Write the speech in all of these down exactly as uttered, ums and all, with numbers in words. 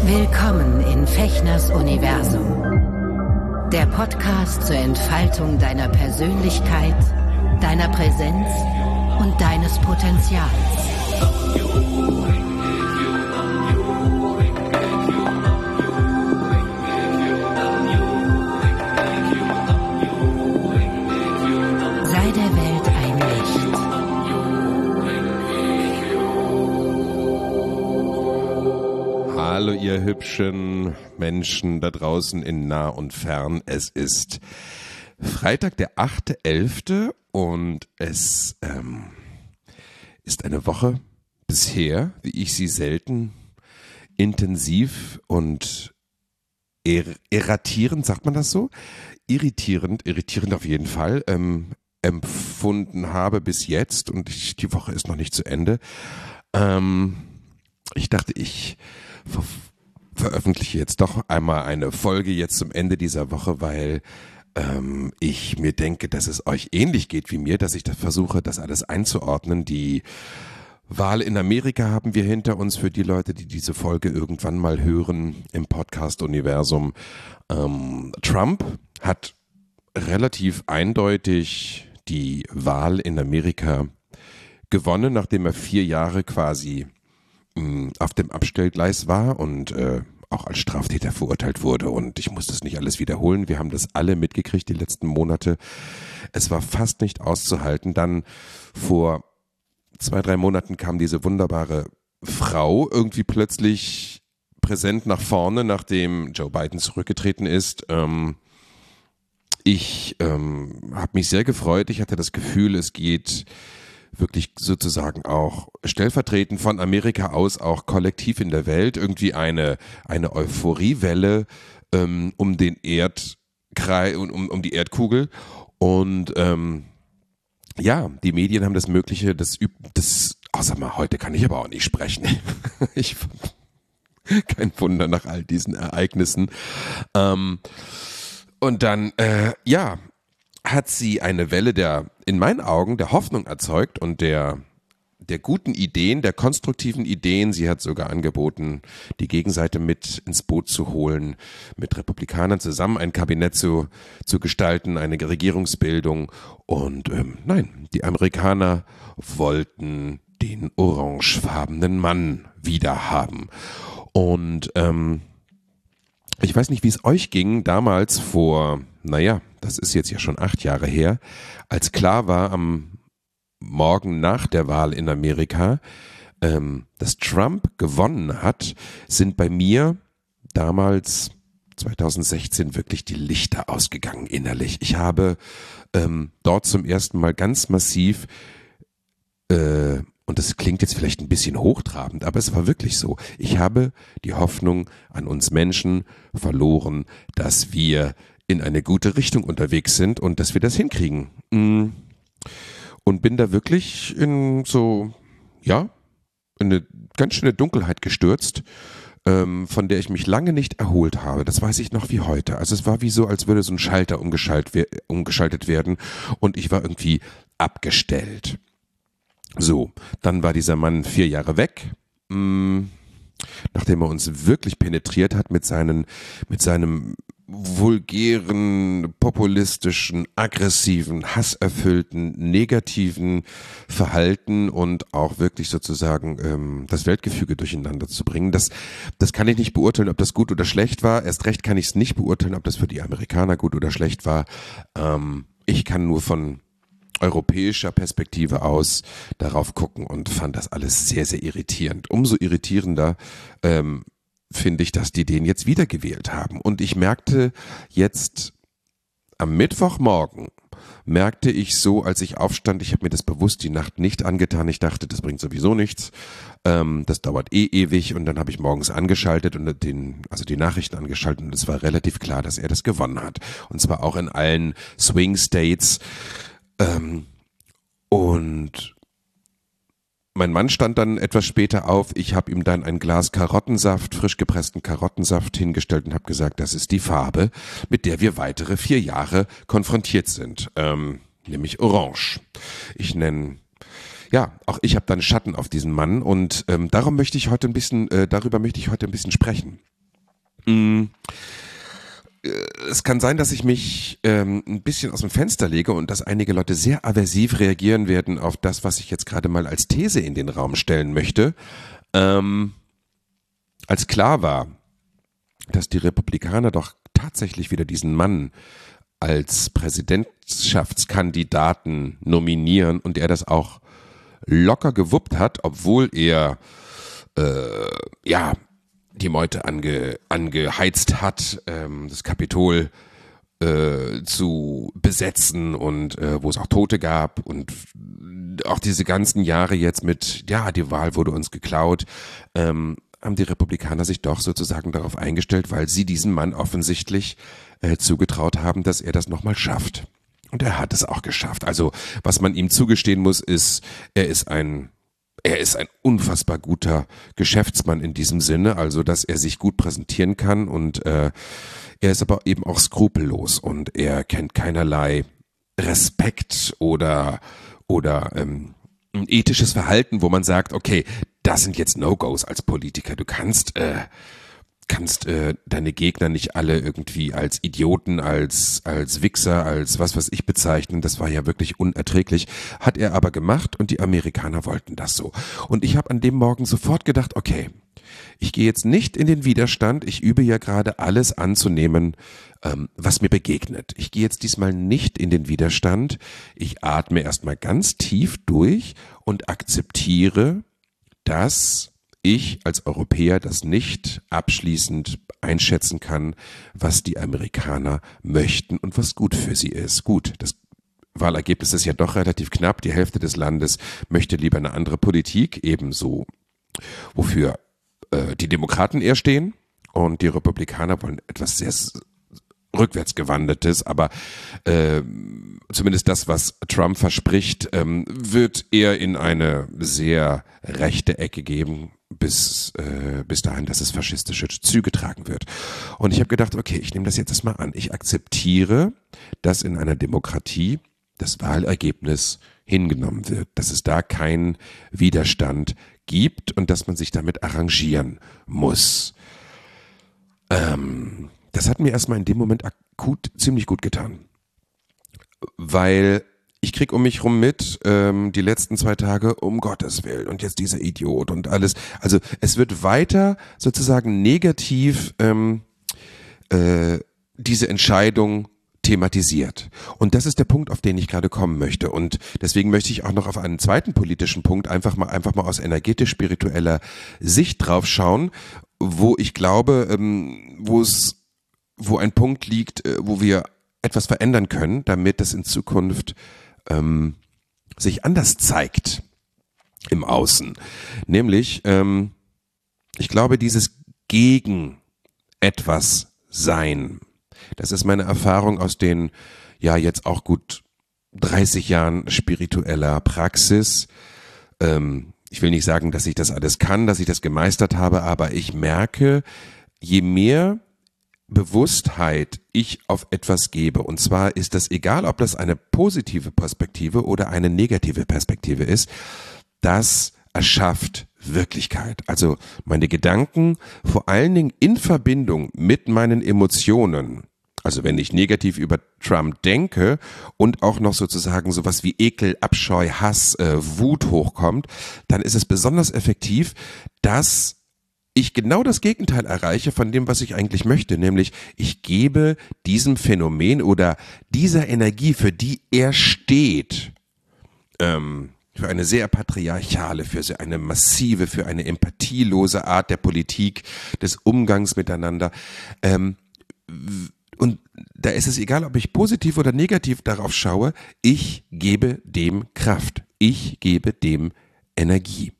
Willkommen in Fechners Universum. Der Podcast zur Entfaltung deiner Persönlichkeit, deiner Präsenz und deines Potenzials. Sei der Welt ein Licht. Hallo ihr hübschen Menschen da draußen in nah und fern. Es ist Freitag, der achte elfte und es ähm, ist eine Woche bisher, wie ich sie selten intensiv und er- erratierend, sagt man das so? Irritierend, irritierend auf jeden Fall, ähm, empfunden habe bis jetzt und ich, die Woche ist noch nicht zu Ende. Ähm, ich dachte, ich ver- veröffentliche jetzt doch einmal eine Folge jetzt zum Ende dieser Woche, weil ähm, ich mir denke, dass es euch ähnlich geht wie mir, dass ich das versuche, das alles einzuordnen. Die Wahl in Amerika haben wir hinter uns für die Leute, die diese Folge irgendwann mal hören im Podcast-Universum. Ähm, Trump hat relativ eindeutig die Wahl in Amerika gewonnen, nachdem er vier Jahre quasi mh, auf dem Abstellgleis war und äh, auch als Straftäter verurteilt wurde. Und ich muss das nicht alles wiederholen. Wir haben das alle mitgekriegt die letzten Monate. Es war fast nicht auszuhalten. Dann vor zwei, drei Monaten kam diese wunderbare Frau irgendwie plötzlich präsent nach vorne, nachdem Joe Biden zurückgetreten ist. Ähm, ich ähm, habe mich sehr gefreut. Ich hatte das Gefühl, es geht wirklich sozusagen auch stellvertretend von Amerika aus auch kollektiv in der Welt irgendwie eine eine Euphoriewelle ähm, um den Erdkreis und um, um die Erdkugel und ähm, ja, die Medien haben das Mögliche, das üb, das, oh, sag mal, heute kann ich aber auch nicht sprechen. ich kein Wunder nach all diesen Ereignissen. Ähm, und dann, äh, ja, hat sie eine Welle der, in meinen Augen, der Hoffnung erzeugt und der, der guten Ideen, der konstruktiven Ideen. Sie hat sogar angeboten, die Gegenseite mit ins Boot zu holen, mit Republikanern zusammen ein Kabinett zu, zu gestalten, eine Regierungsbildung. Und ähm, nein, die Amerikaner wollten den orangefarbenen Mann wieder haben. Und ähm, ich weiß nicht, wie es euch ging damals vor, naja, das ist jetzt ja schon acht Jahre her, als klar war am Morgen nach der Wahl in Amerika, ähm, dass Trump gewonnen hat, sind bei mir damals zwanzig sechzehn wirklich die Lichter ausgegangen innerlich. Ich habe ähm, dort zum ersten Mal ganz massiv äh, und das klingt jetzt vielleicht ein bisschen hochtrabend, aber es war wirklich so. Ich habe die Hoffnung an uns Menschen verloren, dass wir in eine gute Richtung unterwegs sind und dass wir das hinkriegen. Und bin da wirklich in so, ja, in eine ganz schöne Dunkelheit gestürzt, ähm, von der ich mich lange nicht erholt habe. Das weiß ich noch wie heute. Also es war wie so, als würde so ein Schalter umgeschaltet, umgeschaltet werden und ich war irgendwie abgestellt. So, dann war dieser Mann vier Jahre weg, mh, nachdem er uns wirklich penetriert hat mit seinen, mit seinem vulgären, populistischen, aggressiven, hasserfüllten, negativen Verhalten und auch wirklich sozusagen ähm, das Weltgefüge durcheinander zu bringen. Das, das kann ich nicht beurteilen, ob das gut oder schlecht war. Erst recht kann ich es nicht beurteilen, ob das für die Amerikaner gut oder schlecht war. Ähm, ich kann nur von europäischer Perspektive aus darauf gucken und fand das alles sehr, sehr irritierend. Umso irritierender ähm, finde ich, dass die den jetzt wiedergewählt haben. Und ich merkte jetzt am Mittwochmorgen, merkte ich so, als ich aufstand, ich habe mir das bewusst die Nacht nicht angetan. Ich dachte, das bringt sowieso nichts. Ähm, das dauert eh ewig. Und dann habe ich morgens angeschaltet und den, also die Nachrichten angeschaltet und es war relativ klar, dass er das gewonnen hat. Und zwar auch in allen Swing States. Ähm, und mein Mann stand dann etwas später auf. Ich habe ihm dann ein Glas Karottensaft, frisch gepressten Karottensaft hingestellt und habe gesagt, das ist die Farbe, mit der wir weitere vier Jahre konfrontiert sind, ähm, nämlich Orange. Ich nenne, ja, auch ich habe dann Schatten auf diesen Mann und ähm, darum möchte ich heute ein bisschen, äh, darüber möchte ich heute ein bisschen sprechen. Es kann sein, dass ich mich ähm, ein bisschen aus dem Fenster lege und dass einige Leute sehr aversiv reagieren werden auf das, was ich jetzt gerade mal als These in den Raum stellen möchte. Ähm, als klar war, dass die Republikaner doch tatsächlich wieder diesen Mann als Präsidentschaftskandidaten nominieren und er das auch locker gewuppt hat, obwohl er äh, ja die Meute ange, angeheizt hat, ähm, das Kapitol äh, zu besetzen und äh, wo es auch Tote gab und auch diese ganzen Jahre jetzt mit, ja, die Wahl wurde uns geklaut, ähm, haben die Republikaner sich doch sozusagen darauf eingestellt, weil sie diesem Mann offensichtlich äh, zugetraut haben, dass er das nochmal schafft. Und er hat es auch geschafft. Also was man ihm zugestehen muss, ist, er ist ein Er ist ein unfassbar guter Geschäftsmann in diesem Sinne, also dass er sich gut präsentieren kann und äh, er ist aber eben auch skrupellos und er kennt keinerlei Respekt oder oder ähm, ein ethisches Verhalten, wo man sagt, okay, das sind jetzt No-Gos als Politiker. Du kannst äh, kannst äh, deine Gegner nicht alle irgendwie als Idioten, als als Wichser, als was weiß ich bezeichnen. Das war ja wirklich unerträglich. Hat er aber gemacht und die Amerikaner wollten das so. Und ich habe an dem Morgen sofort gedacht, okay, ich gehe jetzt nicht in den Widerstand. Ich übe ja gerade alles anzunehmen, ähm, was mir begegnet. Ich gehe jetzt diesmal nicht in den Widerstand. Ich atme erstmal ganz tief durch und akzeptiere, dass ich als Europäer das nicht abschließend einschätzen kann, was die Amerikaner möchten und was gut für sie ist. Gut, das Wahlergebnis ist ja doch relativ knapp. Die Hälfte des Landes möchte lieber eine andere Politik, ebenso wofür äh, die Demokraten eher stehen. Und die Republikaner wollen etwas sehr rückwärtsgewandeltes, aber äh, zumindest das, was Trump verspricht, ähm, wird eher in eine sehr rechte Ecke geben, bis äh, bis dahin, dass es faschistische Züge tragen wird. Und ich habe gedacht, okay, ich nehme das jetzt erstmal an. Ich akzeptiere, dass in einer Demokratie das Wahlergebnis hingenommen wird, dass es da keinen Widerstand gibt und dass man sich damit arrangieren muss. Ähm, das hat mir erstmal in dem Moment akut ziemlich gut getan, weil ich krieg um mich rum mit, ähm, die letzten zwei Tage, um Gottes Willen und jetzt dieser Idiot und alles. Also es wird weiter sozusagen negativ ähm, äh, diese Entscheidung thematisiert. Und das ist der Punkt, auf den ich gerade kommen möchte. Und deswegen möchte ich auch noch auf einen zweiten politischen Punkt einfach mal einfach mal aus energetisch-spiritueller Sicht drauf schauen, wo ich glaube, ähm, wo es, wo ein Punkt liegt, äh, wo wir etwas verändern können, damit das in Zukunft ähm, sich anders zeigt im Außen. Nämlich, ähm, ich glaube, dieses gegen etwas sein, das ist meine Erfahrung aus den, ja, jetzt auch gut dreißig Jahren spiritueller Praxis. Ähm, ich will nicht sagen, dass ich das alles kann, dass ich das gemeistert habe, aber ich merke, je mehr Bewusstheit ich auf etwas gebe, und zwar ist das egal, ob das eine positive Perspektive oder eine negative Perspektive ist, das erschafft Wirklichkeit. Also meine Gedanken, vor allen Dingen in Verbindung mit meinen Emotionen. Also wenn ich negativ über Trump denke und auch noch sozusagen sowas wie Ekel, Abscheu, Hass, äh, Wut hochkommt, dann ist es besonders effektiv, dass ich genau das Gegenteil erreiche von dem, was ich eigentlich möchte, nämlich ich gebe diesem Phänomen oder dieser Energie, für die er steht, ähm, für eine sehr patriarchale, für so eine massive, für eine empathielose Art der Politik, des Umgangs miteinander, ähm, und da ist es egal, ob ich positiv oder negativ darauf schaue, ich gebe dem Kraft, ich gebe dem Energie.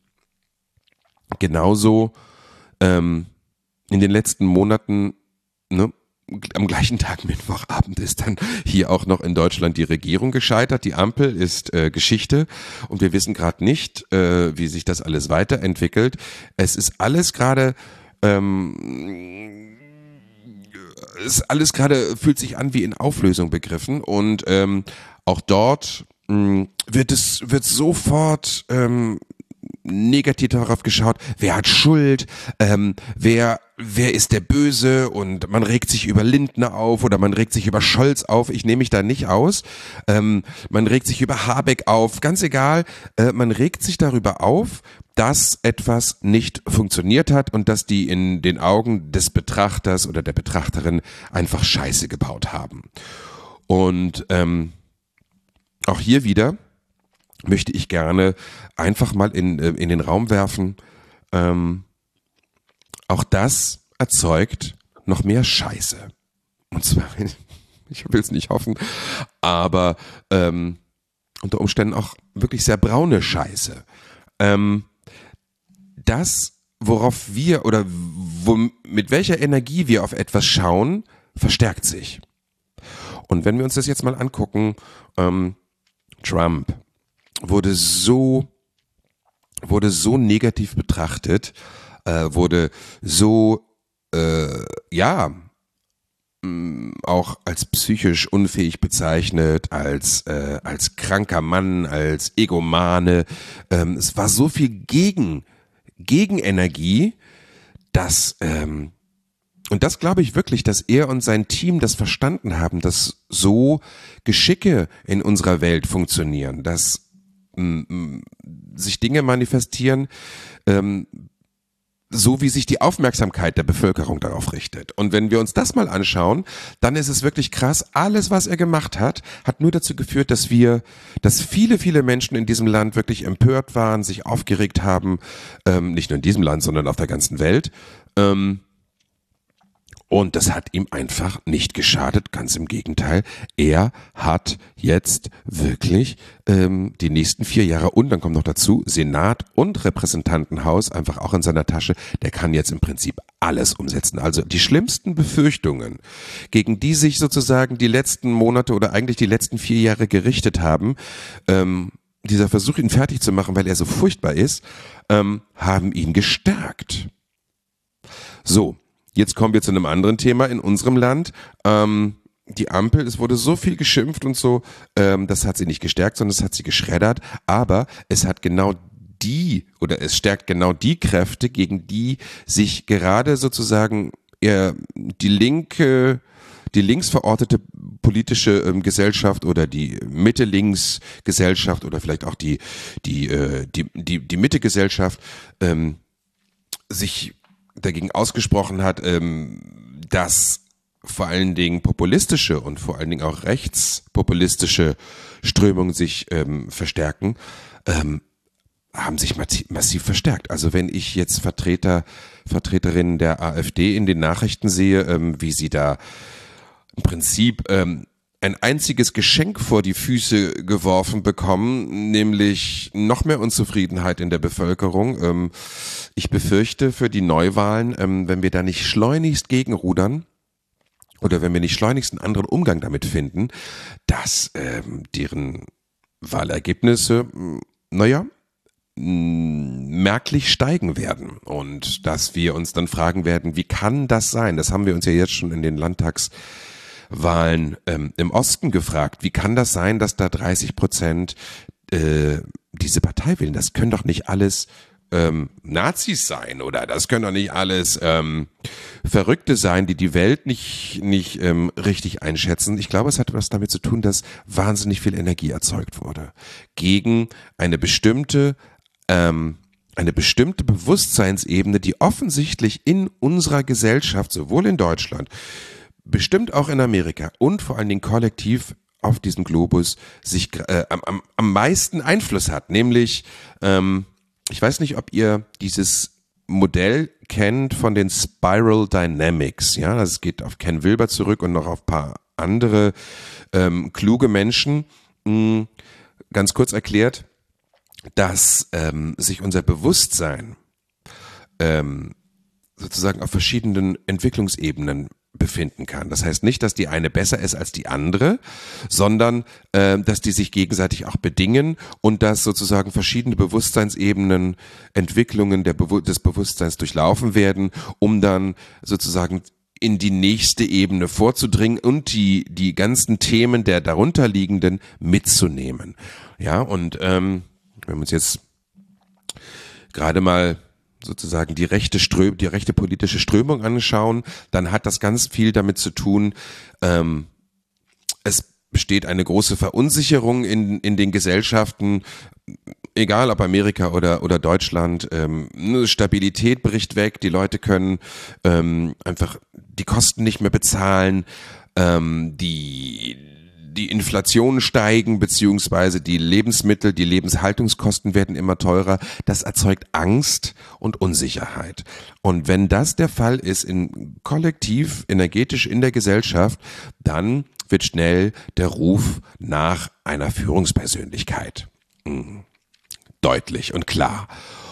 Genauso ähm, in den letzten Monaten, ne, am gleichen Tag Mittwochabend ist dann hier auch noch in Deutschland die Regierung gescheitert. Die Ampel ist äh, Geschichte und wir wissen gerade nicht, äh, wie sich das alles weiterentwickelt. Es ist alles gerade ähm, ist alles gerade, fühlt sich an wie in Auflösung begriffen und ähm, auch dort mh, wird es wird sofort ähm, negativ darauf geschaut, wer hat Schuld, ähm, wer wer ist der Böse, und man regt sich über Lindner auf oder man regt sich über Scholz auf, ich nehme mich da nicht aus, ähm, man regt sich über Habeck auf, ganz egal, äh, man regt sich darüber auf, dass etwas nicht funktioniert hat und dass die in den Augen des Betrachters oder der Betrachterin einfach Scheiße gebaut haben. Und ähm, auch hier wieder möchte ich gerne einfach mal in, in den Raum werfen, ähm, auch das erzeugt noch mehr Scheiße. Und zwar, ich will es nicht hoffen, aber ähm, unter Umständen auch wirklich sehr braune Scheiße. Ähm, das, worauf wir oder wo, mit welcher Energie wir auf etwas schauen, verstärkt sich. Und wenn wir uns das jetzt mal angucken, ähm, Trump wurde so, wurde so negativ betrachtet, äh, wurde so, äh, ja, mh, auch als psychisch unfähig bezeichnet, als, äh, als kranker Mann, als Egomane. Ähm, es war so viel Gegen, Gegenenergie, dass, ähm, und das glaube ich wirklich, dass er und sein Team das verstanden haben, dass so Geschicke in unserer Welt funktionieren, dass m, sich Dinge manifestieren, ähm, so wie sich die Aufmerksamkeit der Bevölkerung darauf richtet. Und wenn wir uns das mal anschauen, dann ist es wirklich krass. Alles, was er gemacht hat, hat nur dazu geführt, dass wir, dass viele, viele Menschen in diesem Land wirklich empört waren, sich aufgeregt haben, ähm, nicht nur in diesem Land, sondern auf der ganzen Welt. Ähm, Und das hat ihm einfach nicht geschadet, ganz im Gegenteil. Er hat jetzt wirklich ähm, die nächsten vier Jahre und dann kommt noch dazu Senat und Repräsentantenhaus einfach auch in seiner Tasche. Der kann jetzt im Prinzip alles umsetzen. Also die schlimmsten Befürchtungen, gegen die sich sozusagen die letzten Monate oder eigentlich die letzten vier Jahre gerichtet haben, ähm, dieser Versuch, ihn fertig zu machen, weil er so furchtbar ist, ähm, haben ihn gestärkt. So. Jetzt kommen wir zu einem anderen Thema in unserem Land. Ähm, die Ampel, es wurde so viel geschimpft und so, ähm, das hat sie nicht gestärkt, sondern es hat sie geschreddert. Aber es hat genau die, oder es stärkt genau die Kräfte, gegen die sich gerade sozusagen eher die linke, die links verortete politische ähm, Gesellschaft oder die Mitte-Links-Gesellschaft oder vielleicht auch die, die, äh, die, die, die Mitte-Gesellschaft ähm, sich dagegen ausgesprochen hat, ähm, dass vor allen Dingen populistische und vor allen Dingen auch rechtspopulistische Strömungen sich ähm, verstärken, ähm, haben sich massiv verstärkt. Also wenn ich jetzt Vertreter, Vertreterinnen der AfD in den Nachrichten sehe, ähm, wie sie da im Prinzip ähm, ein einziges Geschenk vor die Füße geworfen bekommen, nämlich noch mehr Unzufriedenheit in der Bevölkerung. Ich befürchte für die Neuwahlen, wenn wir da nicht schleunigst gegenrudern oder wenn wir nicht schleunigst einen anderen Umgang damit finden, dass deren Wahlergebnisse, naja, merklich steigen werden und dass wir uns dann fragen werden, wie kann das sein? Das haben wir uns ja jetzt schon in den Landtags Wahlen ähm, im Osten gefragt. Wie kann das sein, dass da dreißig Prozent äh, diese Partei wählen? Das können doch nicht alles ähm, Nazis sein oder das können doch nicht alles ähm, Verrückte sein, die die Welt nicht nicht ähm, richtig einschätzen. Ich glaube, es hat was damit zu tun, dass wahnsinnig viel Energie erzeugt wurde gegen eine bestimmte ähm, eine bestimmte Bewusstseinsebene, die offensichtlich in unserer Gesellschaft, sowohl in Deutschland, bestimmt auch in Amerika und vor allen Dingen kollektiv auf diesem Globus sich äh, am, am meisten Einfluss hat. Nämlich, ähm, ich weiß nicht, ob ihr dieses Modell kennt von den Spiral Dynamics. Ja, das geht auf Ken Wilber zurück und noch auf ein paar andere ähm, kluge Menschen. Mh, ganz kurz erklärt, dass ähm, sich unser Bewusstsein ähm, sozusagen auf verschiedenen Entwicklungsebenen befinden kann. Das heißt nicht, dass die eine besser ist als die andere, sondern äh, dass die sich gegenseitig auch bedingen und dass sozusagen verschiedene Bewusstseinsebenen, Entwicklungen der Bewu- des Bewusstseins durchlaufen werden, um dann sozusagen in die nächste Ebene vorzudringen und die die ganzen Themen der darunterliegenden mitzunehmen. Ja, und ähm, wenn wir uns jetzt gerade mal sozusagen die rechte Strö- die rechte politische Strömung anschauen, dann hat das ganz viel damit zu tun, ähm, es besteht eine große Verunsicherung in, in den Gesellschaften, egal ob Amerika oder, oder Deutschland, ähm, Stabilität bricht weg, die Leute können ähm, einfach die Kosten nicht mehr bezahlen, ähm, die die Inflation steigen, beziehungsweise die Lebensmittel, die Lebenshaltungskosten werden immer teurer. Das erzeugt Angst und Unsicherheit. Und wenn das der Fall ist in kollektiv, energetisch in der Gesellschaft, dann wird schnell der Ruf nach einer Führungspersönlichkeit mh, deutlich und klar.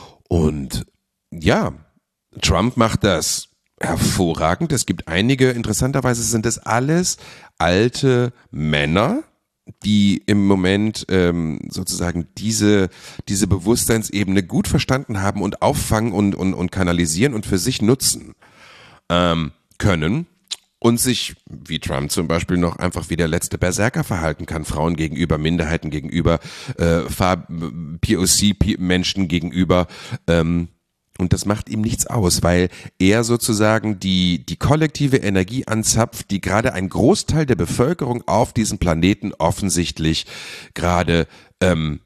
Und ja, Trump macht das hervorragend. Es gibt einige, interessanterweise sind es alles alte Männer, die im Moment ähm, sozusagen diese diese Bewusstseinsebene gut verstanden haben und auffangen und und, und kanalisieren und für sich nutzen ähm, können und sich, wie Trump zum Beispiel, noch einfach wie der letzte Berserker verhalten kann, Frauen gegenüber, Minderheiten gegenüber, äh, P O C-Menschen gegenüber, ähm, und das macht ihm nichts aus, weil er sozusagen die, die kollektive Energie anzapft, die gerade ein Großteil der Bevölkerung auf diesem Planeten offensichtlich gerade ähm,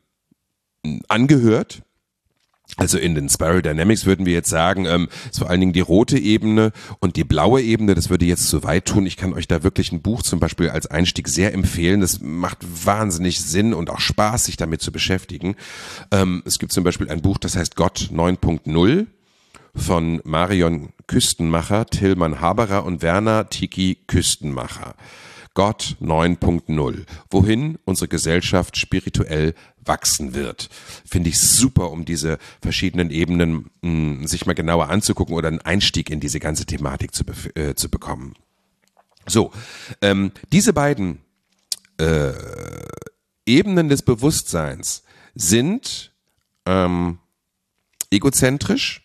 angehört. Also in den Spiral Dynamics würden wir jetzt sagen, ähm, vor allen Dingen die rote Ebene und die blaue Ebene, das würde jetzt zu weit tun. Ich kann euch da wirklich ein Buch zum Beispiel als Einstieg sehr empfehlen. Das macht wahnsinnig Sinn und auch Spaß, sich damit zu beschäftigen. Ähm, es gibt zum Beispiel ein Buch, das heißt Gott neun Punkt null von Marion Küstenmacher, Tillmann Haberer und Werner Tiki Küstenmacher. Gott neun Punkt null. Wohin unsere Gesellschaft spirituell wachsen wird. Finde ich super, um diese verschiedenen Ebenen mh, sich mal genauer anzugucken oder einen Einstieg in diese ganze Thematik zu, äh, zu bekommen. So, ähm, diese beiden äh, Ebenen des Bewusstseins sind ähm, egozentrisch,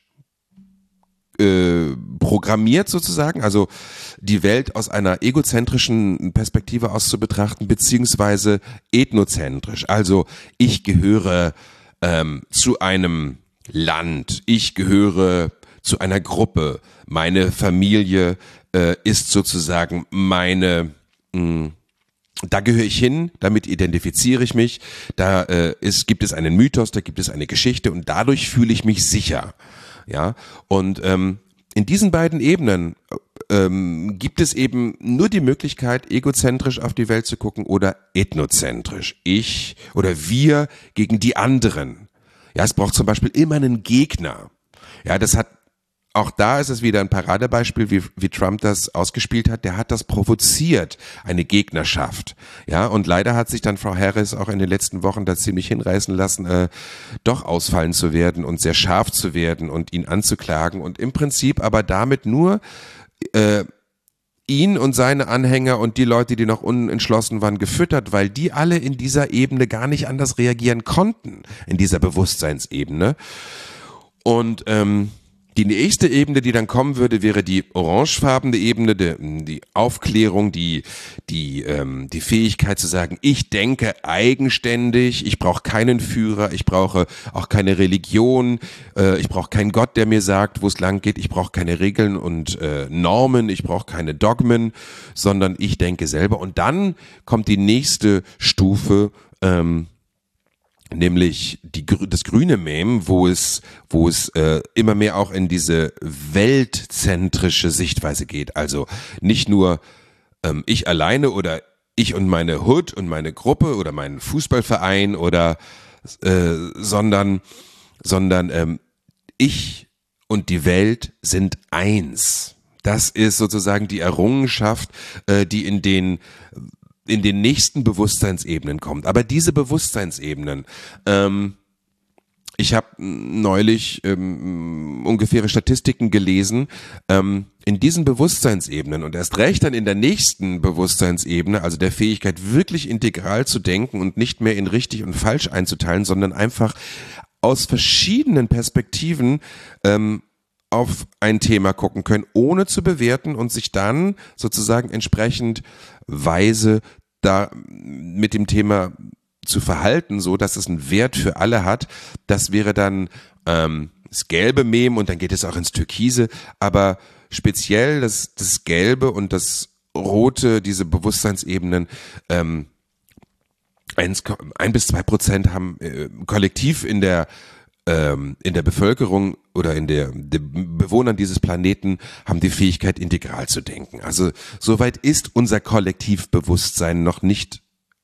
Äh, programmiert sozusagen, also die Welt aus einer egozentrischen Perspektive aus zu betrachten, beziehungsweise ethnozentrisch. Also ich gehöre ähm, zu einem Land, ich gehöre zu einer Gruppe, meine Familie äh, ist sozusagen meine, mh, da gehöre ich hin, damit identifiziere ich mich, da äh, ist, gibt es einen Mythos, da gibt es eine Geschichte und dadurch fühle ich mich sicher. Ja, und ähm, in diesen beiden Ebenen ähm, gibt es eben nur die Möglichkeit, egozentrisch auf die Welt zu gucken oder ethnozentrisch. Ich oder wir gegen die anderen. Ja, es braucht zum Beispiel immer einen Gegner. Ja, das hat, auch da ist es wieder ein Paradebeispiel, wie, wie Trump das ausgespielt hat. Der hat das provoziert, eine Gegnerschaft. Ja, und leider hat sich dann Frau Harris auch in den letzten Wochen da ziemlich hinreißen lassen, äh, doch ausfallen zu werden und sehr scharf zu werden und ihn anzuklagen und im Prinzip aber damit nur äh, ihn und seine Anhänger und die Leute, die noch unentschlossen waren, gefüttert, weil die alle in dieser Ebene gar nicht anders reagieren konnten, in dieser Bewusstseinsebene. Und ähm, die nächste Ebene, die dann kommen würde, wäre die orangefarbene Ebene, die, die Aufklärung, die die ähm, die Fähigkeit zu sagen, ich denke eigenständig, ich brauche keinen Führer, ich brauche auch keine Religion, äh, ich brauche keinen Gott, der mir sagt, wo es lang geht, ich brauche keine Regeln und äh, Normen, ich brauche keine Dogmen, sondern ich denke selber. Und dann kommt die nächste Stufe, ähm, nämlich die, das grüne Mem, wo es, wo es äh, immer mehr auch in diese weltzentrische Sichtweise geht. Also nicht nur ähm, ich alleine oder ich und meine Hood und meine Gruppe oder mein Fußballverein oder äh, sondern sondern ähm, ich und die Welt sind eins. Das ist sozusagen die Errungenschaft, äh, die in den in den nächsten Bewusstseinsebenen kommt. Aber diese Bewusstseinsebenen, ähm, ich habe neulich ähm, ungefähre Statistiken gelesen, ähm, in diesen Bewusstseinsebenen und erst recht dann in der nächsten Bewusstseinsebene, also der Fähigkeit wirklich integral zu denken und nicht mehr in richtig und falsch einzuteilen, sondern einfach aus verschiedenen Perspektiven ähm, auf ein Thema gucken können, ohne zu bewerten und sich dann sozusagen entsprechend weise da mit dem Thema zu verhalten, so dass es einen Wert für alle hat. Das wäre dann ähm, das gelbe Mem und dann geht es auch ins Türkise, aber speziell das, das Gelbe und das Rote, diese Bewusstseinsebenen, ähm, eins, ein bis zwei Prozent haben äh, kollektiv in der ähm, in der Bevölkerung oder in der, der Bewohnern dieses Planeten haben die Fähigkeit, integral zu denken. Also soweit ist unser Kollektivbewusstsein noch nicht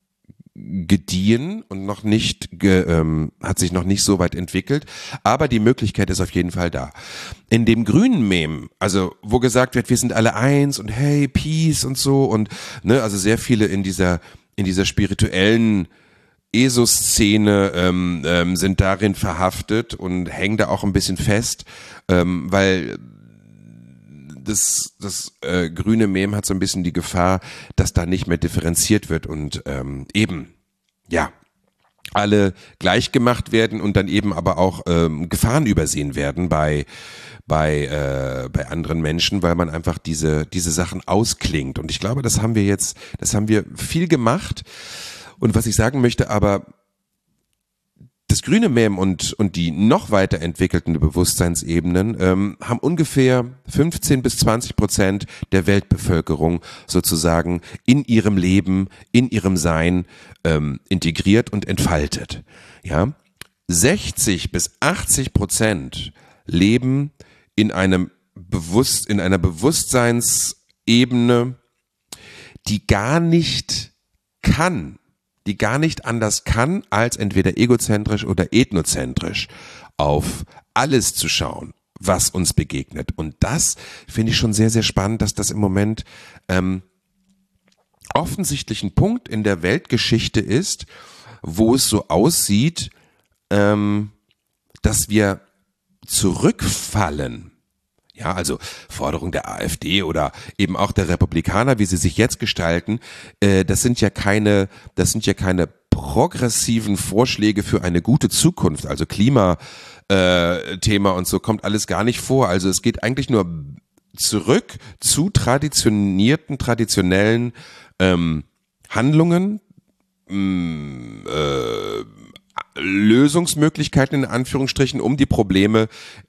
gediehen und noch nicht ge, ähm, hat sich noch nicht so weit entwickelt, aber die Möglichkeit ist auf jeden Fall da. In dem grünen Mem, also wo gesagt wird, wir sind alle eins und hey, Peace und so und ne, also sehr viele in dieser in dieser spirituellen E S O-Szene ähm, ähm, sind darin verhaftet und hängen da auch ein bisschen fest, ähm, weil das, das äh, grüne Mem hat so ein bisschen die Gefahr, dass da nicht mehr differenziert wird und ähm, eben, ja, alle gleich gemacht werden und dann eben aber auch ähm, Gefahren übersehen werden bei bei äh, bei anderen Menschen, weil man einfach diese diese Sachen ausklingt. Und ich glaube, das haben wir jetzt, das haben wir viel gemacht. Und was ich sagen möchte, aber das grüne Mem und und die noch weiterentwickelten Bewusstseinsebenen ähm, haben ungefähr fünfzehn bis zwanzig Prozent der Weltbevölkerung sozusagen in ihrem Leben, in ihrem Sein ähm, integriert und entfaltet. Ja, sechzig bis achtzig Prozent leben in einem Bewusst in einer Bewusstseinsebene, die gar nicht kann. die gar nicht anders kann, als entweder egozentrisch oder ethnozentrisch auf alles zu schauen, was uns begegnet. Und das finde ich schon sehr, sehr spannend, dass das im Moment ähm, offensichtlich ein Punkt in der Weltgeschichte ist, wo es so aussieht, ähm, dass wir zurückfallen. Ja, also Forderung der AfD oder eben auch der Republikaner, wie sie sich jetzt gestalten, äh, das sind ja keine, das sind ja keine progressiven Vorschläge für eine gute Zukunft, also Klimathema äh, und so kommt alles gar nicht vor. Also es geht eigentlich nur zurück zu traditionierten, traditionellen ähm, Handlungen, mh, äh, Lösungsmöglichkeiten in Anführungsstrichen, um die Probleme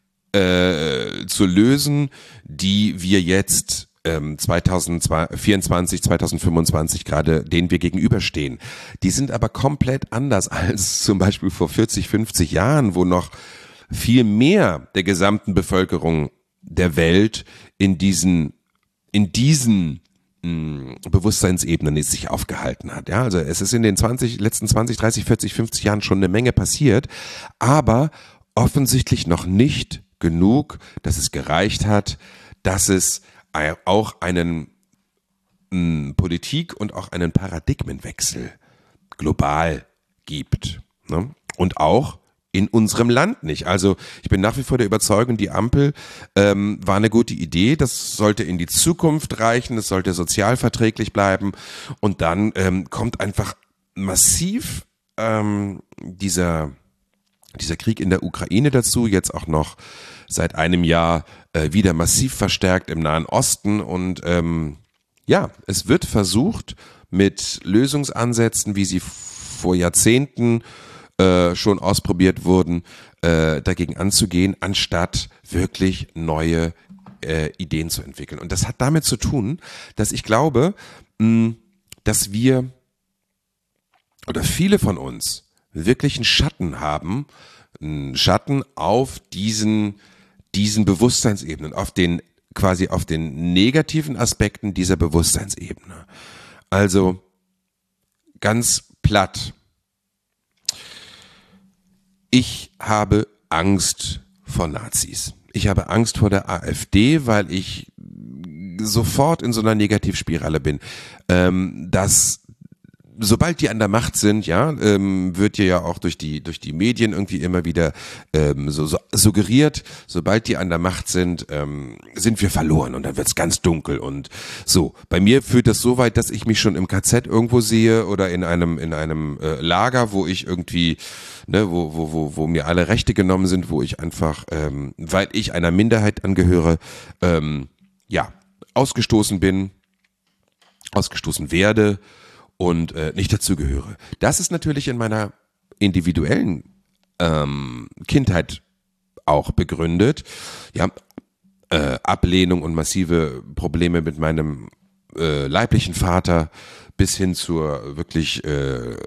Äh, zu lösen, die wir jetzt ähm, zwanzig vierundzwanzig, zwanzig fünfundzwanzig gerade, denen wir gegenüberstehen. Die sind aber komplett anders als zum Beispiel vor vierzig, fünfzig Jahren, wo noch viel mehr der gesamten Bevölkerung der Welt in diesen, in diesen mh, Bewusstseinsebenen sich aufgehalten hat. Ja, also es ist in den zwanzig, letzten zwanzig, dreißig, vierzig, fünfzig Jahren schon eine Menge passiert, aber offensichtlich noch nicht genug, dass es gereicht hat, dass es auch einen mh, Politik- und auch einen Paradigmenwechsel global gibt. Ne? Und auch in unserem Land nicht. Also ich bin nach wie vor der Überzeugung, die Ampel ähm, war eine gute Idee. Das sollte in die Zukunft reichen, es sollte sozialverträglich bleiben. Und dann ähm, kommt einfach massiv ähm, dieser Dieser Krieg in der Ukraine dazu, jetzt auch noch seit einem Jahr äh, wieder massiv verstärkt im Nahen Osten und ähm, ja, es wird versucht mit Lösungsansätzen, wie sie vor Jahrzehnten äh, schon ausprobiert wurden, äh, dagegen anzugehen, anstatt wirklich neue äh, Ideen zu entwickeln. Und das hat damit zu tun, dass ich glaube, mh, dass wir oder viele von uns wirklich einen Schatten haben, einen Schatten auf diesen, diesen Bewusstseinsebenen, auf den, quasi auf den negativen Aspekten dieser Bewusstseinsebene. Also, ganz platt. Ich habe Angst vor Nazis. Ich habe Angst vor der AfD, weil ich sofort in so einer Negativspirale bin, ähm, dass sobald die an der Macht sind, ja, ähm, wird ja auch durch die durch die Medien irgendwie immer wieder ähm, so, so suggeriert, sobald die an der Macht sind, ähm, sind wir verloren und dann wird's ganz dunkel und so. Bei mir führt das so weit, dass ich mich schon im K Z irgendwo sehe oder in einem in einem äh, Lager, wo ich irgendwie, ne, wo wo wo wo mir alle Rechte genommen sind, wo ich einfach, ähm, weil ich einer Minderheit angehöre, ähm, ja, ausgestoßen bin, ausgestoßen werde. Und äh, nicht dazugehöre. Das ist natürlich in meiner individuellen ähm, Kindheit auch begründet. Ja, äh, Ablehnung und massive Probleme mit meinem äh, leiblichen Vater bis hin zur wirklich äh,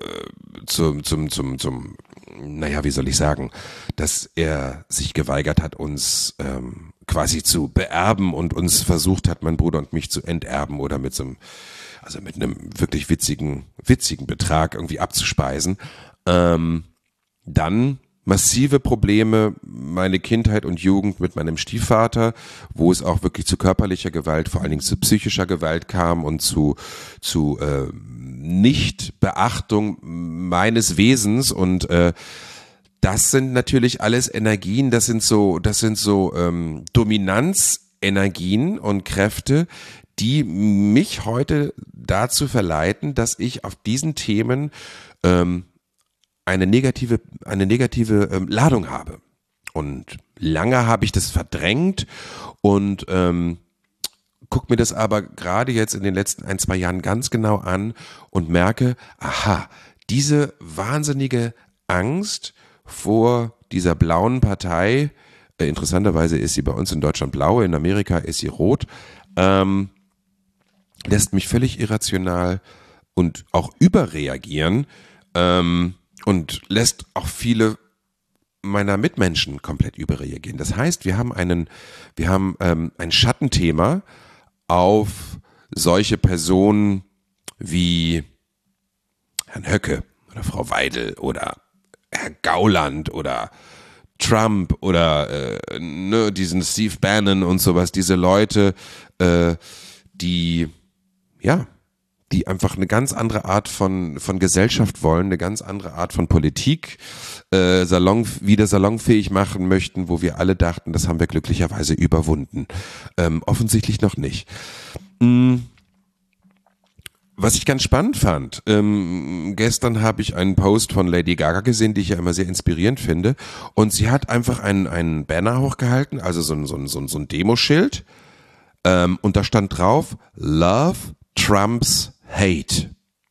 zum, zum, zum, zum, naja, wie soll ich sagen, dass er sich geweigert hat, uns ähm, quasi zu beerben und uns versucht hat, mein Bruder und mich zu enterben oder mit so einem, also mit einem wirklich witzigen, witzigen Betrag irgendwie abzuspeisen. Ähm, dann massive Probleme, meine Kindheit und Jugend mit meinem Stiefvater, wo es auch wirklich zu körperlicher Gewalt, vor allen Dingen zu psychischer Gewalt kam und zu, zu äh, Nichtbeachtung meines Wesens und äh, das sind natürlich alles Energien, das sind so, das sind so ähm, Dominanzenergien und Kräfte, die mich heute dazu verleiten, dass ich auf diesen Themen ähm, eine negative, eine negative ähm, Ladung habe. Und lange habe ich das verdrängt und ähm, guck mir das aber gerade jetzt in den letzten ein, zwei Jahren ganz genau an und merke, aha, diese wahnsinnige Angst vor dieser blauen Partei, äh, interessanterweise ist sie bei uns in Deutschland blau, in Amerika ist sie rot, ähm, lässt mich völlig irrational und auch überreagieren ähm, und lässt auch viele meiner Mitmenschen komplett überreagieren. Das heißt, wir haben einen, wir haben ähm, ein Schattenthema auf solche Personen wie Herrn Höcke oder Frau Weidel oder Herr Gauland oder Trump oder äh, ne, diesen Steve Bannon und sowas, diese Leute, äh, die ja, die einfach eine ganz andere Art von von Gesellschaft wollen, eine ganz andere Art von Politik äh, Salon, wieder salonfähig machen möchten, wo wir alle dachten, das haben wir glücklicherweise überwunden. Ähm, offensichtlich noch nicht. Mm. Was ich ganz spannend fand, ähm, gestern habe ich einen Post von Lady Gaga gesehen, die ich ja immer sehr inspirierend finde, und sie hat einfach einen, einen Banner hochgehalten, also so ein, so ein, so ein, so ein Demoschild, ähm, und da stand drauf, Love Trumps Hate.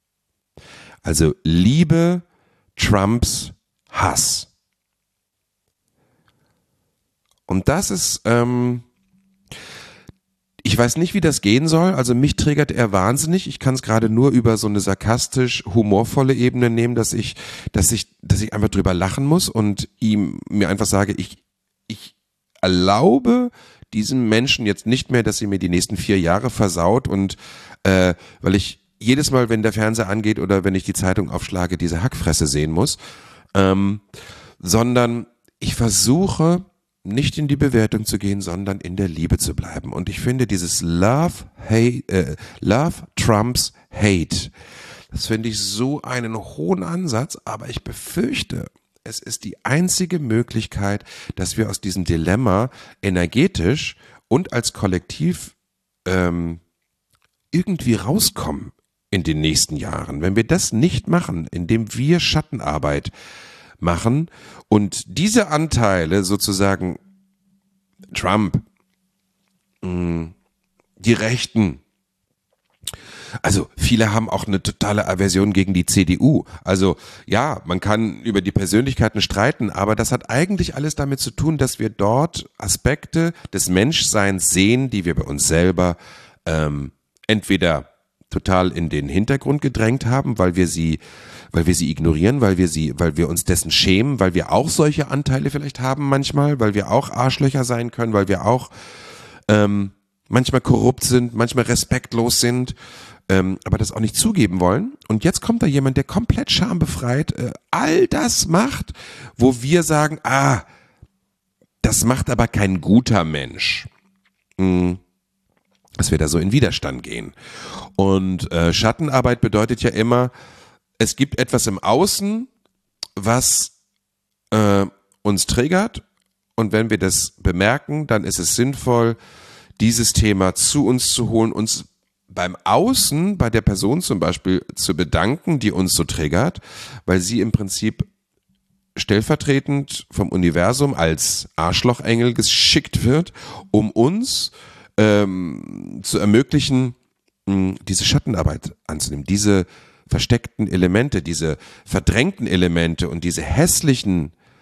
Also Liebe Trumps Hass. Und das ist, ähm, ich weiß nicht, wie das gehen soll, also mich triggert er wahnsinnig. Ich kann es gerade nur über so eine sarkastisch humorvolle Ebene nehmen, dass ich, dass ich, dass ich einfach drüber lachen muss und ihm mir einfach sage, ich, ich erlaube diesem Menschen jetzt nicht mehr, dass sie mir die nächsten vier Jahre versaut und äh, weil ich jedes Mal, wenn der Fernseher angeht oder wenn ich die Zeitung aufschlage, diese Hackfresse sehen muss, ähm, sondern ich versuche nicht in die Bewertung zu gehen, sondern in der Liebe zu bleiben. Und ich finde dieses Love, hate, äh, Love Trumps Hate, das finde ich so einen hohen Ansatz, aber ich befürchte, es ist die einzige Möglichkeit, dass wir aus diesem Dilemma energetisch und als Kollektiv ähm, irgendwie rauskommen in den nächsten Jahren. Wenn wir das nicht machen, indem wir Schattenarbeit machen und diese Anteile sozusagen Trump, mh, die Rechten, also viele haben auch eine totale Aversion gegen die C D U. Also ja, man kann über die Persönlichkeiten streiten, aber das hat eigentlich alles damit zu tun, dass wir dort Aspekte des Menschseins sehen, die wir bei uns selber ähm, entweder total in den Hintergrund gedrängt haben, weil wir sie, weil wir sie ignorieren, weil wir sie, weil wir uns dessen schämen, weil wir auch solche Anteile vielleicht haben manchmal, weil wir auch Arschlöcher sein können, weil wir auch ähm, manchmal korrupt sind, manchmal respektlos sind, ähm, aber das auch nicht zugeben wollen. Und jetzt kommt da jemand, der komplett schambefreit äh, all das macht, wo wir sagen, ah, das macht aber kein guter Mensch. Hm. Dass wir da so in Widerstand gehen. Und äh, Schattenarbeit bedeutet ja immer, es gibt etwas im Außen, was äh, uns triggert, und wenn wir das bemerken, dann ist es sinnvoll, dieses Thema zu uns zu holen, uns beim Außen, bei der Person zum Beispiel, zu bedanken, die uns so triggert, weil sie im Prinzip stellvertretend vom Universum als Arschlochengel geschickt wird, um uns ähm, zu ermöglichen, mh, diese Schattenarbeit anzunehmen, diese versteckten Elemente, diese verdrängten Elemente und diese hässlichen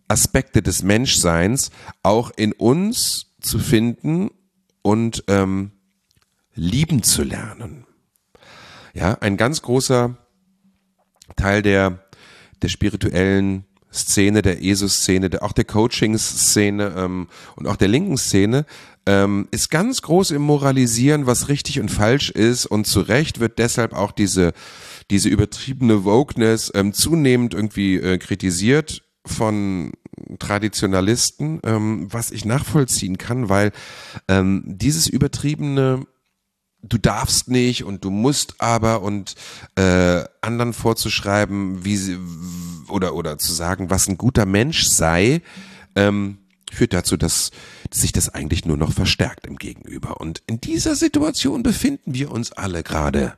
Aspekte des Menschseins auch in uns zu finden und ähm, lieben zu lernen. Ja, ein ganz großer Teil der, der spirituellen Szene, der Jesus-Szene, der, auch der Coaching-Szene ähm, und auch der linken Szene ähm, ist ganz groß im Moralisieren, was richtig und falsch ist, und zu Recht wird deshalb auch diese, diese übertriebene Wokeness ähm, zunehmend irgendwie äh, kritisiert von Traditionalisten, ähm, was ich nachvollziehen kann, weil ähm, dieses übertriebene du darfst nicht und du musst aber und äh, anderen vorzuschreiben, wie sie oder oder zu sagen, was ein guter Mensch sei, ähm, führt dazu, dass sich das eigentlich nur noch verstärkt im Gegenüber. Und in dieser Situation befinden wir uns alle gerade.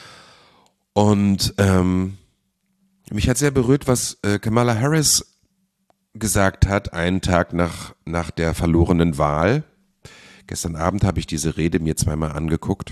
Und ähm, mich hat sehr berührt, was äh, Kamala Harris gesagt hat, einen Tag nach nach der verlorenen Wahl. Gestern Abend habe ich diese Rede mir zweimal angeguckt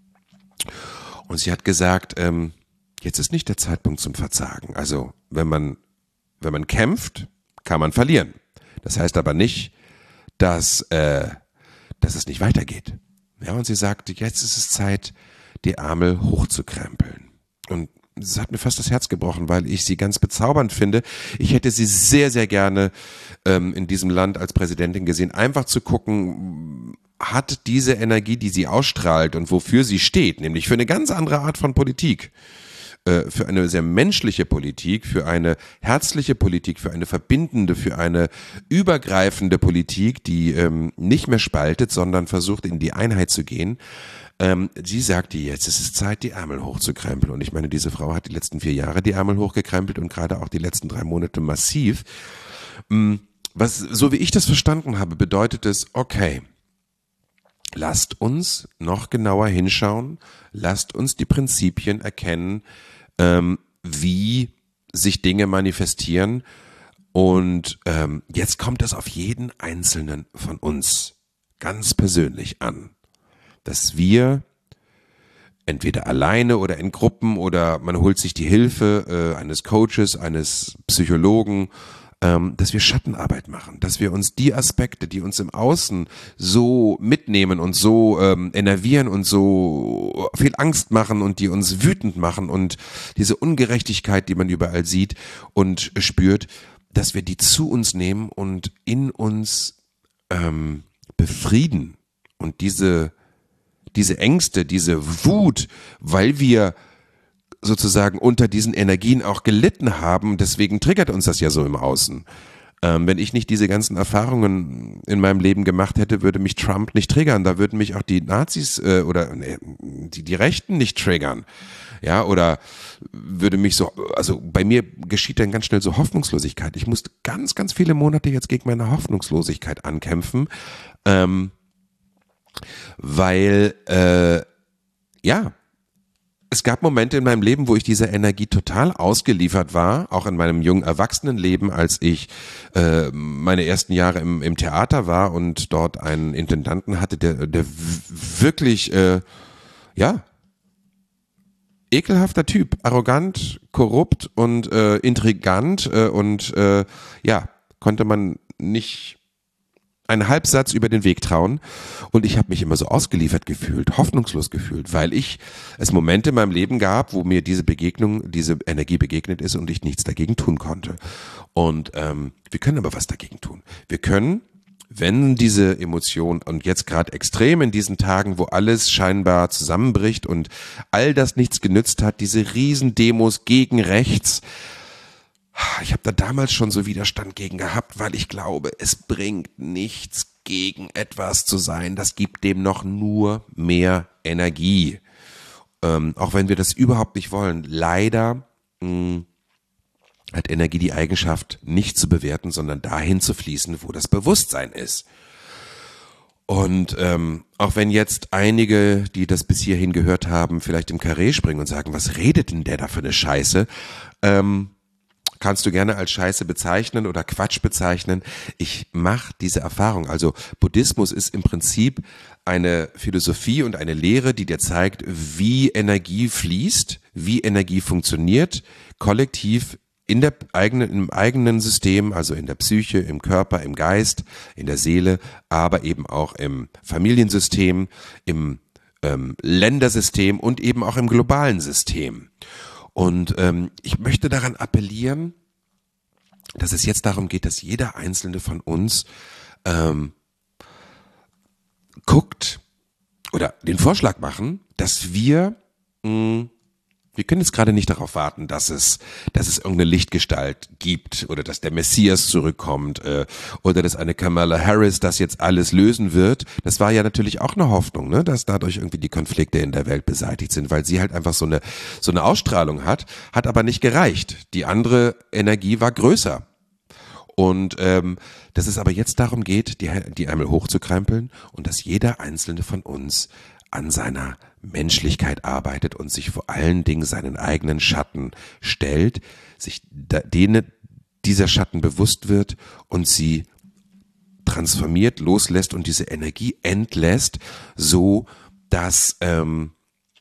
und sie hat gesagt, ähm, jetzt ist nicht der Zeitpunkt zum Verzagen. Also wenn man, wenn man kämpft, kann man verlieren. Das heißt aber nicht, dass, äh, dass es nicht weitergeht. Ja, und sie sagte, jetzt ist es Zeit, die Ärmel hochzukrempeln. Und das hat mir fast das Herz gebrochen, weil ich sie ganz bezaubernd finde. Ich hätte sie sehr, sehr gerne ähm, in diesem Land als Präsidentin gesehen. Einfach zu gucken, hat diese Energie, die sie ausstrahlt und wofür sie steht, nämlich für eine ganz andere Art von Politik, äh, für eine sehr menschliche Politik, für eine herzliche Politik, für eine verbindende, für eine übergreifende Politik, die ähm, nicht mehr spaltet, sondern versucht, in die Einheit zu gehen. Ähm, sie sagte, jetzt ist es Zeit, die Ärmel hochzukrempeln. Und ich meine, diese Frau hat die letzten vier Jahre die Ärmel hochgekrempelt und gerade auch die letzten drei Monate massiv. Was, so wie ich das verstanden habe, bedeutet es, okay, lasst uns noch genauer hinschauen, lasst uns die Prinzipien erkennen, ähm, wie sich Dinge manifestieren. Und ähm, jetzt kommt es auf jeden Einzelnen von uns ganz persönlich an, dass wir entweder alleine oder in Gruppen oder man holt sich die Hilfe äh, eines Coaches, eines Psychologen, ähm, dass wir Schattenarbeit machen, dass wir uns die Aspekte, die uns im Außen so mitnehmen und so ähm, enervieren und so viel Angst machen und die uns wütend machen und diese Ungerechtigkeit, die man überall sieht und spürt, dass wir die zu uns nehmen und in uns ähm, befrieden und diese diese Ängste, diese Wut, weil wir sozusagen unter diesen Energien auch gelitten haben, deswegen triggert uns das ja so im Außen. Ähm, wenn ich nicht diese ganzen Erfahrungen in meinem Leben gemacht hätte, würde mich Trump nicht triggern, da würden mich auch die Nazis äh, oder nee, die, die Rechten nicht triggern. Ja, oder würde mich so, also bei mir geschieht dann ganz schnell so Hoffnungslosigkeit. Ich musste ganz, ganz viele Monate jetzt gegen meine Hoffnungslosigkeit ankämpfen, ähm, weil, äh, ja, es gab Momente in meinem Leben, wo ich dieser Energie total ausgeliefert war, auch in meinem jungen Erwachsenenleben, als ich äh, meine ersten Jahre im, im Theater war und dort einen Intendanten hatte, der, der wirklich, äh, ja, ekelhafter Typ, arrogant, korrupt und äh, intrigant äh, und äh, ja, konnte man nicht einen Halbsatz über den Weg trauen, und ich habe mich immer so ausgeliefert gefühlt, hoffnungslos gefühlt, weil ich es Momente in meinem Leben gab, wo mir diese Begegnung, diese Energie begegnet ist und ich nichts dagegen tun konnte. Und ähm, wir können aber was dagegen tun. Wir können, wenn diese Emotion, und jetzt gerade extrem in diesen Tagen, wo alles scheinbar zusammenbricht und all das nichts genützt hat, diese Riesendemos gegen rechts, ich habe da damals schon so Widerstand gegen gehabt, weil ich glaube, es bringt nichts, gegen etwas zu sein. Das gibt dem noch nur mehr Energie. Ähm, auch wenn wir das überhaupt nicht wollen. Leider mh, hat Energie die Eigenschaft, nicht zu bewerten, sondern dahin zu fließen, wo das Bewusstsein ist. Und ähm, auch wenn jetzt einige, die das bis hierhin gehört haben, vielleicht im Karree springen und sagen, was redet denn der da für eine Scheiße? Ähm, kannst du gerne als Scheiße bezeichnen oder Quatsch bezeichnen. Ich mache diese Erfahrung. Also Buddhismus ist im Prinzip eine Philosophie und eine Lehre, die dir zeigt, wie Energie fließt, wie Energie funktioniert, kollektiv in der eigenen, im eigenen System, also in der Psyche, im Körper, im Geist, in der Seele, aber eben auch im Familiensystem, im ähm, Ländersystem und eben auch im globalen System. Und ähm, ich möchte daran appellieren, dass es jetzt darum geht, dass jeder Einzelne von uns ähm, guckt oder den Vorschlag machen, dass wir mh, wir können jetzt gerade nicht darauf warten, dass es, dass es irgendeine Lichtgestalt gibt oder dass der Messias zurückkommt äh, oder dass eine Kamala Harris das jetzt alles lösen wird. Das war ja natürlich auch eine Hoffnung, ne, dass dadurch irgendwie die Konflikte in der Welt beseitigt sind, weil sie halt einfach so eine so eine Ausstrahlung hat, hat aber nicht gereicht. Die andere Energie war größer. Und ähm, dass es aber jetzt darum geht, die, die Ärmel hochzukrempeln und dass jeder Einzelne von uns an seiner Menschlichkeit arbeitet und sich vor allen Dingen seinen eigenen Schatten stellt, sich denen dieser Schatten bewusst wird und sie transformiert, loslässt und diese Energie entlässt, so dass, ähm,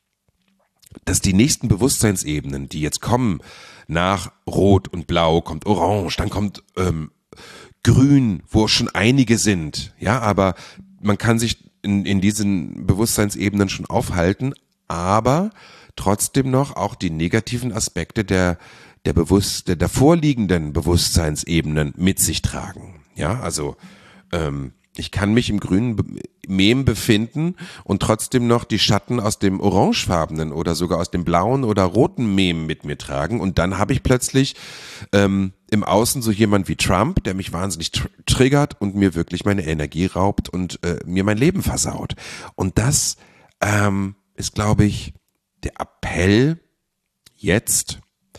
dass die nächsten Bewusstseinsebenen, die jetzt kommen, nach Rot und Blau kommt Orange, dann kommt ähm, Grün, wo schon einige sind, ja, aber man kann sich in, in diesen Bewusstseinsebenen schon aufhalten, aber trotzdem noch auch die negativen Aspekte der der bewusst der vorliegenden Bewusstseinsebenen mit sich tragen. Ja, also ähm, ich kann mich im grünen Mem befinden und trotzdem noch die Schatten aus dem orangefarbenen oder sogar aus dem blauen oder roten Mem mit mir tragen und dann habe ich plötzlich ähm, im Außen so jemand wie Trump, der mich wahnsinnig tr- triggert und mir wirklich meine Energie raubt und äh, mir mein Leben versaut. Und das ähm, ist, glaube ich, der Appell jetzt,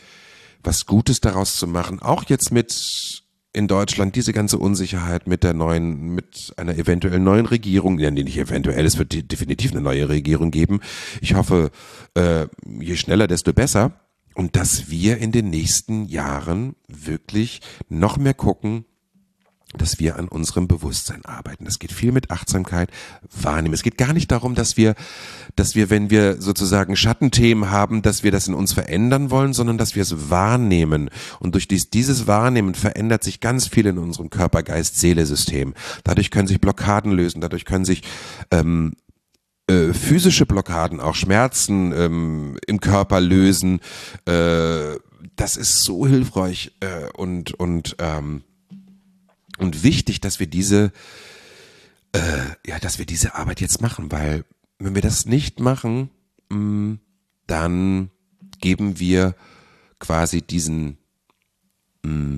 was Gutes daraus zu machen, auch jetzt mit in Deutschland diese ganze Unsicherheit mit der neuen, mit einer eventuellen neuen Regierung, ja nicht eventuell, es wird definitiv eine neue Regierung geben. Ich hoffe, äh, je schneller, desto besser. Und dass wir in den nächsten Jahren wirklich noch mehr gucken, dass wir an unserem Bewusstsein arbeiten. Das geht viel mit Achtsamkeit, wahrnehmen. Es geht gar nicht darum, dass wir, dass wir, wenn wir sozusagen Schattenthemen haben, dass wir das in uns verändern wollen, sondern dass wir es wahrnehmen. Und durch dies, dieses Wahrnehmen verändert sich ganz viel in unserem Körper, Geist, Seele-System. Dadurch können sich Blockaden lösen, dadurch können sich ähm, äh, physische Blockaden, auch Schmerzen ähm, im Körper lösen. Äh, das ist so hilfreich äh, und und ähm, Und wichtig, dass wir diese, äh, ja, dass wir diese Arbeit jetzt machen, weil wenn wir das nicht machen, mh, dann geben wir quasi diesen mh,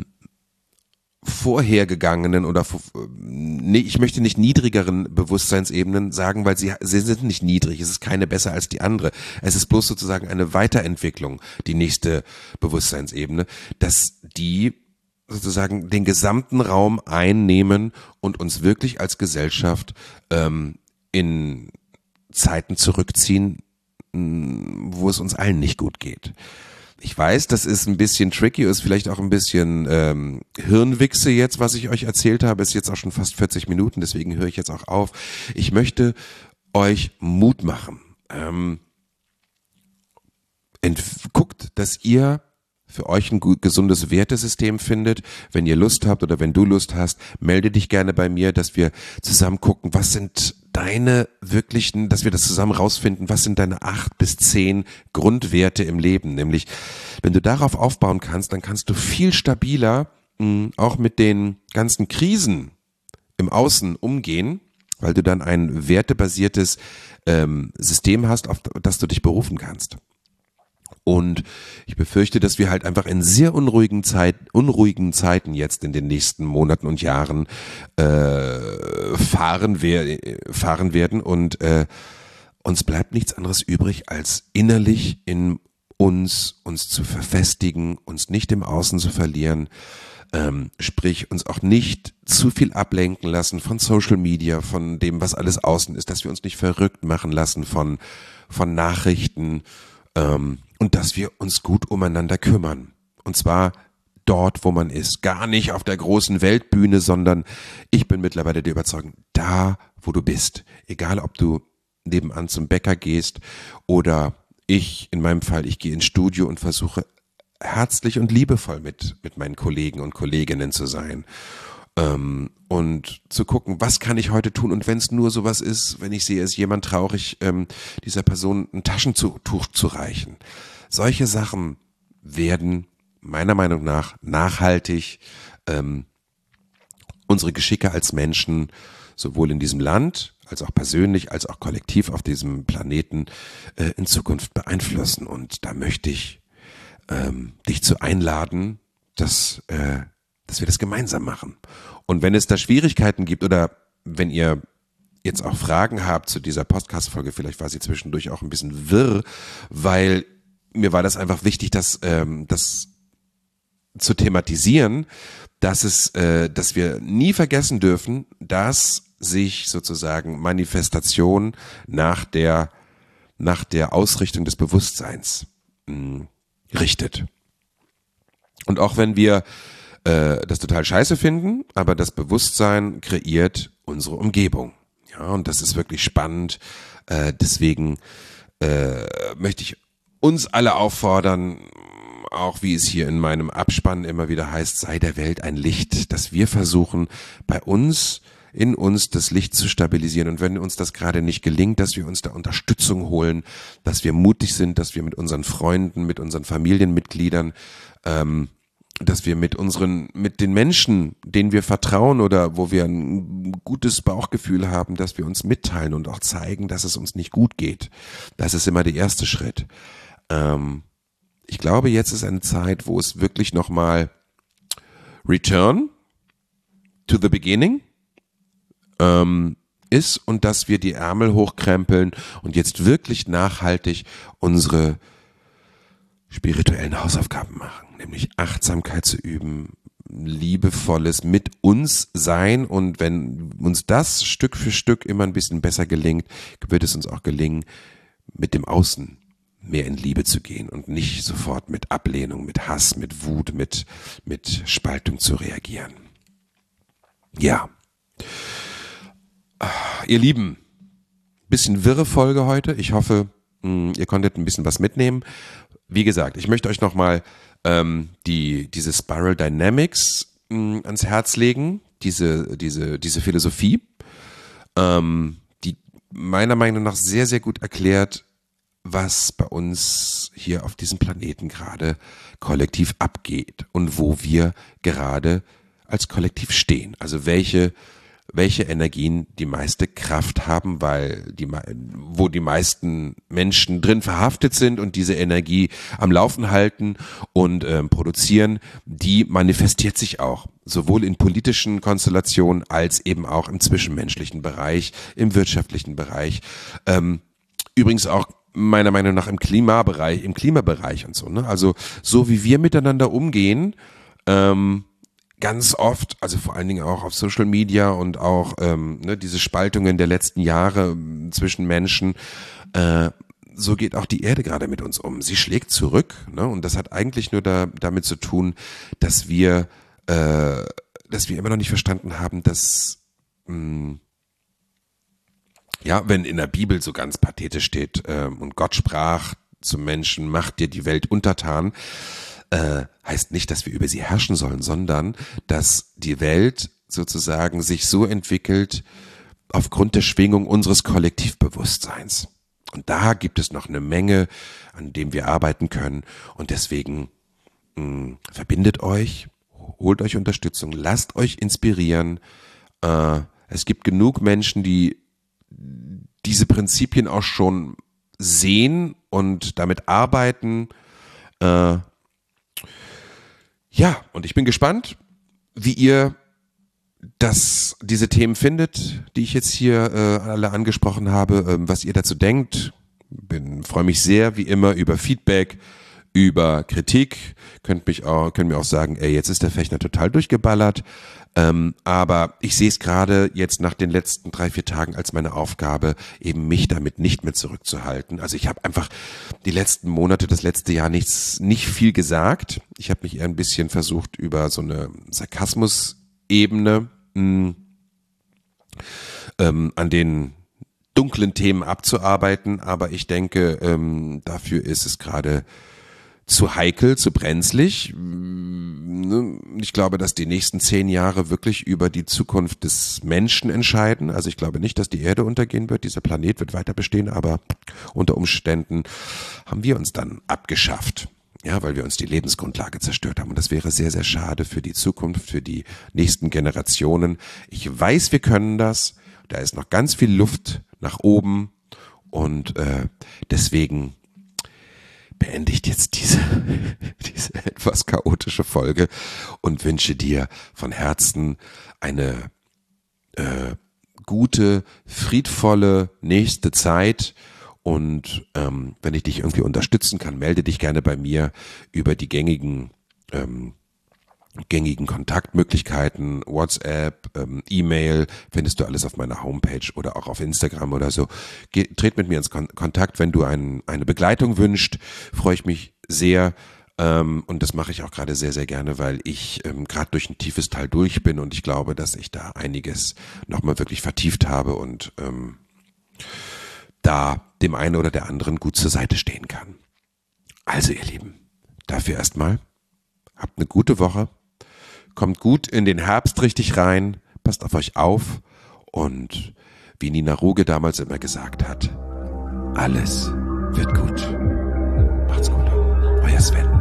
vorhergegangenen oder nee, ich möchte nicht niedrigeren Bewusstseinsebenen sagen, weil sie, sie sind nicht niedrig, es ist keine besser als die andere. Es ist bloß sozusagen eine Weiterentwicklung, die nächste Bewusstseinsebene, dass die sozusagen den gesamten Raum einnehmen und uns wirklich als Gesellschaft ähm, in Zeiten zurückziehen, wo es uns allen nicht gut geht. Ich weiß, das ist ein bisschen tricky, ist vielleicht auch ein bisschen ähm, Hirnwichse jetzt, was ich euch erzählt habe, ist jetzt auch schon fast vierzig Minuten, deswegen höre ich jetzt auch auf. Ich möchte euch Mut machen. Ähm, ent- guckt, dass ihr für euch ein gut, gesundes Wertesystem findet. Wenn ihr Lust habt oder wenn du Lust hast, melde dich gerne bei mir, dass wir zusammen gucken, was sind deine wirklichen, dass wir das zusammen rausfinden, was sind deine acht bis zehn Grundwerte im Leben. Nämlich, wenn du darauf aufbauen kannst, dann kannst du viel stabiler mh, auch mit den ganzen Krisen im Außen umgehen, weil du dann ein wertebasiertes ähm, System hast, auf das du dich berufen kannst. Und ich befürchte, dass wir halt einfach in sehr unruhigen Zeit, unruhigen Zeiten jetzt in den nächsten Monaten und Jahren äh, fahren, wer, fahren werden und äh, uns bleibt nichts anderes übrig, als innerlich in uns uns zu verfestigen, uns nicht im Außen zu verlieren, ähm, sprich uns auch nicht zu viel ablenken lassen von Social Media, von dem, was alles außen ist, dass wir uns nicht verrückt machen lassen von von Nachrichten, ähm, und dass wir uns gut umeinander kümmern. Und zwar dort, wo man ist. Gar nicht auf der großen Weltbühne, sondern ich bin mittlerweile der Überzeugung, da, wo du bist. Egal, ob du nebenan zum Bäcker gehst oder ich, in meinem Fall, ich gehe ins Studio und versuche herzlich und liebevoll mit, mit meinen Kollegen und Kolleginnen zu sein. Ähm, und zu gucken, was kann ich heute tun? Und wenn es nur sowas ist, wenn ich sehe, ist jemand traurig, ähm, dieser Person ein Taschentuch zu reichen. Solche Sachen werden meiner Meinung nach nachhaltig ähm, unsere Geschicke als Menschen sowohl in diesem Land, als auch persönlich, als auch kollektiv auf diesem Planeten äh, in Zukunft beeinflussen. Und da möchte ich ähm, dich zu einladen, dass, äh, dass wir das gemeinsam machen. Und wenn es da Schwierigkeiten gibt oder wenn ihr jetzt auch Fragen habt zu dieser Podcast-Folge, vielleicht war sie zwischendurch auch ein bisschen wirr, weil mir war das einfach wichtig, dass ähm, das zu thematisieren, dass es, äh, dass wir nie vergessen dürfen, dass sich sozusagen Manifestation nach der nach der Ausrichtung des Bewusstseins mh, richtet. Und auch wenn wir äh, das total scheiße finden, aber das Bewusstsein kreiert unsere Umgebung. Ja, und das ist wirklich spannend. Äh, deswegen äh, möchte ich uns alle auffordern, auch wie es hier in meinem Abspann immer wieder heißt, sei der Welt ein Licht, dass wir versuchen, bei uns, in uns das Licht zu stabilisieren. Und wenn uns das gerade nicht gelingt, dass wir uns da Unterstützung holen, dass wir mutig sind, dass wir mit unseren Freunden, mit unseren Familienmitgliedern, ähm, dass wir mit unseren, mit den Menschen, denen wir vertrauen oder wo wir ein gutes Bauchgefühl haben, dass wir uns mitteilen und auch zeigen, dass es uns nicht gut geht. Das ist immer der erste Schritt. Ähm, ich glaube, jetzt ist eine Zeit, wo es wirklich nochmal Return to the beginning ähm, ist und dass wir die Ärmel hochkrempeln und jetzt wirklich nachhaltig unsere spirituellen Hausaufgaben machen, nämlich Achtsamkeit zu üben, liebevolles mit uns sein, und wenn uns das Stück für Stück immer ein bisschen besser gelingt, wird es uns auch gelingen, mit dem Außen mehr in Liebe zu gehen und nicht sofort mit Ablehnung, mit Hass, mit Wut, mit, mit Spaltung zu reagieren. Ja. Ihr Lieben, bisschen wirre Folge heute. Ich hoffe, ihr konntet ein bisschen was mitnehmen. Wie gesagt, ich möchte euch nochmal ähm, die, diese Spiral Dynamics mh, ans Herz legen, diese, diese, diese Philosophie, ähm, die meiner Meinung nach sehr, sehr gut erklärt, was bei uns hier auf diesem Planeten gerade kollektiv abgeht und wo wir gerade als Kollektiv stehen. Also welche welche Energien die meiste Kraft haben, weil die, wo die meisten Menschen drin verhaftet sind und diese Energie am Laufen halten und ähm, produzieren, die manifestiert sich auch, sowohl in politischen Konstellationen als eben auch im zwischenmenschlichen Bereich, im wirtschaftlichen Bereich, ähm, übrigens auch meiner Meinung nach im Klimabereich, im Klimabereich und so, ne? Also so wie wir miteinander umgehen, ähm, ganz oft, also vor allen Dingen auch auf Social Media und auch ähm, ne, diese Spaltungen der letzten Jahre ähm, zwischen Menschen, äh, so geht auch die Erde gerade mit uns um. Sie schlägt zurück, ne? Und das hat eigentlich nur da, damit zu tun, dass wir, äh, dass wir immer noch nicht verstanden haben, dass mh, ja, wenn in der Bibel so ganz pathetisch steht ähm, und Gott sprach zum Menschen, macht dir die Welt untertan, Äh, heißt nicht, dass wir über sie herrschen sollen, sondern dass die Welt sozusagen sich so entwickelt aufgrund der Schwingung unseres Kollektivbewusstseins. Und da gibt es noch eine Menge, an dem wir arbeiten können. Und deswegen mh, verbindet euch, holt euch Unterstützung, lasst euch inspirieren. Äh, es gibt genug Menschen, die diese Prinzipien auch schon sehen und damit arbeiten. Äh, Ja, und ich bin gespannt, wie ihr das, diese Themen findet, die ich jetzt hier äh, alle angesprochen habe, ähm, was ihr dazu denkt. Bin, freue mich sehr, wie immer, über Feedback, über Kritik. Könnt mich auch, könnt mir auch sagen, ey, jetzt ist der Fechner total durchgeballert. Ähm, aber ich sehe es gerade jetzt nach den letzten drei, vier Tagen als meine Aufgabe, eben mich damit nicht mehr zurückzuhalten. Also ich habe einfach die letzten Monate, das letzte Jahr nichts, nicht viel gesagt. Ich habe mich eher ein bisschen versucht, über so eine Sarkasmus-Ebene mh, ähm, an den dunklen Themen abzuarbeiten. Aber ich denke, ähm, dafür ist es gerade zu heikel, zu brenzlig. Ich glaube, dass die nächsten zehn Jahre wirklich über die Zukunft des Menschen entscheiden. Also ich glaube nicht, dass die Erde untergehen wird. Dieser Planet wird weiter bestehen, aber unter Umständen haben wir uns dann abgeschafft. Ja, weil wir uns die Lebensgrundlage zerstört haben. Und das wäre sehr, sehr schade für die Zukunft, für die nächsten Generationen. Ich weiß, wir können das. Da ist noch ganz viel Luft nach oben. Und äh, deswegen beende ich jetzt diese, diese etwas chaotische Folge und wünsche dir von Herzen eine äh, gute, friedvolle nächste Zeit. Und ähm, wenn ich dich irgendwie unterstützen kann, melde dich gerne bei mir über die gängigen ähm, gängigen Kontaktmöglichkeiten, WhatsApp, ähm, E-Mail, findest du alles auf meiner Homepage oder auch auf Instagram oder so. Geh, tret mit mir ins Kon- Kontakt, wenn du ein, eine Begleitung wünschst, freue ich mich sehr. Ähm, und das mache ich auch gerade sehr, sehr gerne, weil ich ähm, gerade durch ein tiefes Tal durch bin und ich glaube, dass ich da einiges nochmal wirklich vertieft habe und ähm, da dem einen oder der anderen gut zur Seite stehen kann. Also ihr Lieben, dafür erstmal, habt eine gute Woche, kommt gut in den Herbst richtig rein, passt auf euch auf und wie Nina Ruge damals immer gesagt hat, alles wird gut. Macht's gut. Euer Sven.